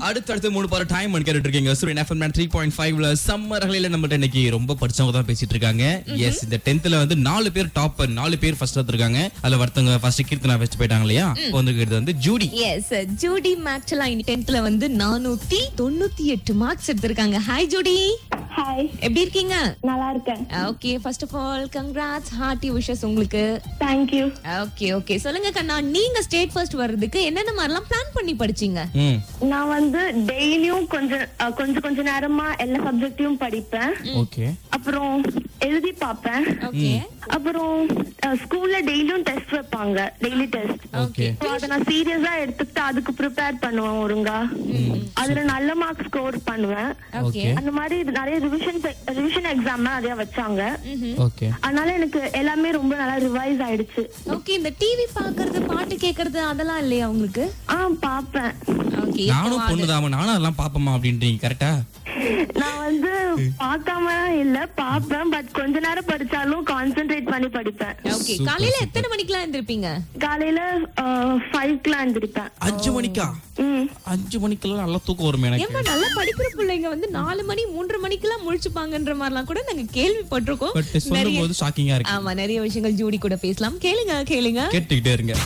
அடுத்து 3 பாரு டைம் கேட்டுட்டு இருக்கீங்க. சூரியன் FM 3.5ல சம்மர் ரகளில நம்மட்ட இன்னைக்கு ரொம்ப படிச்சவங்க தான் பேசிட்டு இருக்காங்க. எஸ், இந்த 10thல வந்து 4 பேர் டாப்பர், 4 பேர் ஃபர்ஸ்ட் எடுத்துருக்காங்க. அதுல ஒருத்தங்க ஃபர்ஸ்ட் கீர்த்தனா வெஸ்ட் போயிட்டாங்க இல்லையா? இப்போ வந்து ஜூடி. எஸ், ஜூடி ஆக்சுவலா 10thல வந்து 498 மார்க்ஸ் எடுத்திருக்காங்க. Hi Judy. ஹாய், எப்படி இருக்கீங்க? நல்லா இருக்கேன். Okay, first of all congrats, hearty wishes உங்களுக்கு. Thank you. ஓகே சொல்லுங்க கண்ணா, நீங்க ஸ்டேட் ஃபர்ஸ்ட் வர்றதுக்கு என்னென்ன மாதிரிலாம் பிளான் பண்ணி படிச்சீங்க? நான் வந்து டெய்லியும் கொஞ்ச நேரமா எல்லா சப்ஜெக்டையும் படிப்பேன். ஓகே. அப்புறம் எழுதி பாப்பேன். ஓகே. அப்புறம் ஸ்கூல்ல டெய்லியும் டெஸ்ட் வைப்பாங்க, டெய்லி டெஸ்ட். ஓகே. அத நான் சீரியஸா எடுத்துக்கிட்டு அதுக்கு ப்ரிப்பேர் பண்ணுவேன் ஒழுங்கா. அதுல நல்ல மார்க் ஸ்கோர் பண்ணுவேன். ஓகே. அந்த மாதிரி நிறைய ரிவிஷன் எக்ஸாம் நிறைய வச்சாங்க. ஓகே. அதனால எனக்கு எல்லாமே ரொம்ப நல்லா ரிவைஸ் ஆயிடுச்சு. ஓகே, இந்த டிவி பாக்குறது, பாட்டு கேக்குறது அதெல்லாம் இல்லையா உங்களுக்கு? பாப்பேன். ஓகே. நானும் பொண்ணுதாமா, நானும் அதெல்லாம் பாப்பமா அப்படின்றீங்க கரெக்டா? நான் வந்து பார்க்காம இல்ல பாப்பேன், பட் கொஞ்ச நேரம் படிச்சாலும் கான்சென்ட்ரேட் பண்ணி படிப்பேன். ஓகே. காலையில எத்தனை மணிக்கெல்லாம் எந்திருப்பீங்க? காலையில 5க்குலாம் எந்திரிப்பேன். 5 மணிக்கா? 5 மணிக்கெல்லாம் நல்லா தூக்கம் வரும் எனக்கு. ஏமா நல்லா படிக்கிற பிள்ளைங்க வந்து 4 மணி 3 மணிக்கெல்லாம் முழிச்சுப்பாங்கன்ற மாதிரிலாம் கூட நாங்க கேள்விப்பட்டிருக்கோம். பட் சொல்லும்போது ஷாக்கிங்கா இருக்கு. ஆமா, நிறைய விஷயங்கள் ஜூடி கூட பேசலாம். கேளுங்க. கேட்டுக்கிட்டே இருங்க.